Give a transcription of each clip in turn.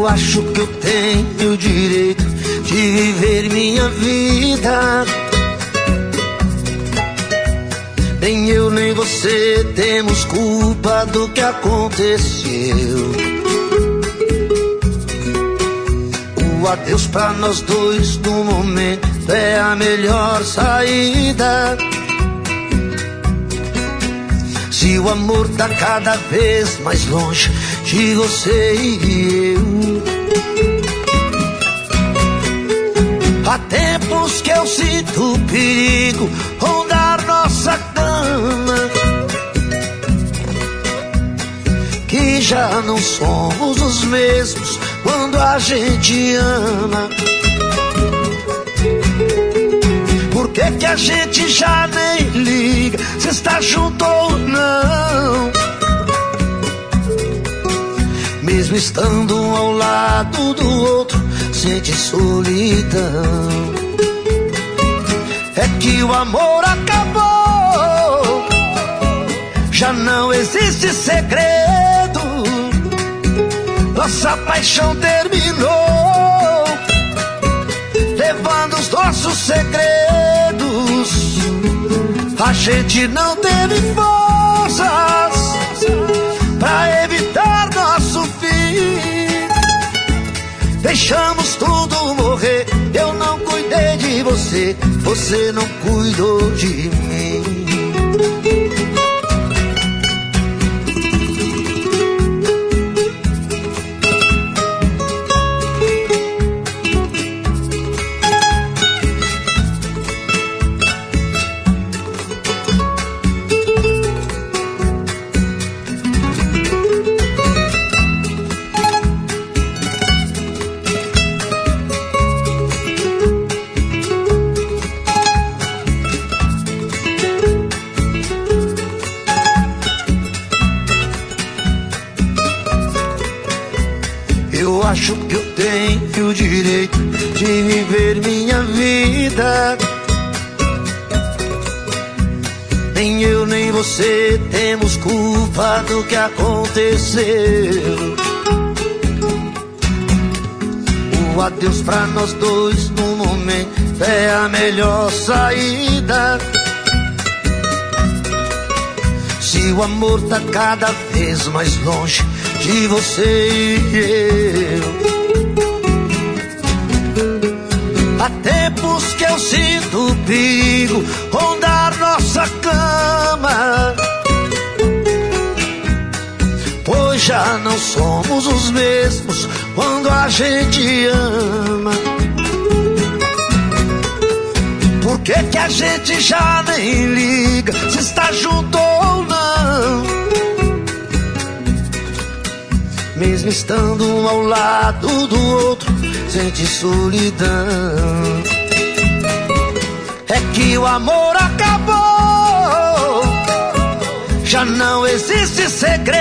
acho que eu tenho o direito de viver minha vida. Nem eu nem você temos culpa do que aconteceu. O adeus pra nós dois no momento é a melhor saída. Se o amor tá cada vez mais longe de você e eu, há tempos que eu sinto perigo rondar nossa cama, que já não somos os mesmos quando a gente ama. Por que a gente já nem liga se está junto ou não? Mesmo estando um ao lado do outro, sente solidão. É que o amor acabou, já não existe segredo. Nossa paixão terminou, levando os nossos segredos. A gente não teve forças pra evitar nosso fim. Deixamos tudo morrer. Eu não cuidei de você, você não cuidou de mim. Eu acho que eu tenho o direito de viver minha vida. Nem eu nem você temos culpa do que aconteceu. O adeus pra nós dois no momento é a melhor saída. Se o amor tá cada vez mais longe de você e eu, há tempos que eu sinto o perigo rondar nossa cama, pois já não somos os mesmos quando a gente ama. Por que a gente já nem liga se está junto ou não? Mesmo estando um ao lado do outro, sente solidão. É que o amor acabou, já não existe segredo.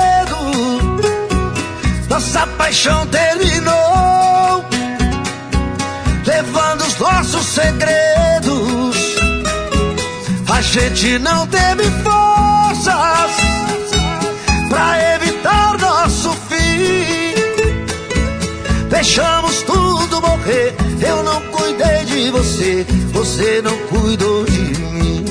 Nossa paixão terminou, levando os nossos segredos. A gente não teve forças pra evitar nosso fim. Deixamos tudo morrer. Eu não cuidei de você, você não cuidou de mim.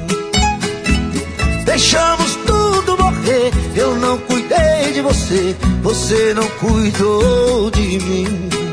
Deixamos tudo morrer. Eu não cuidei de você, você não cuidou de mim.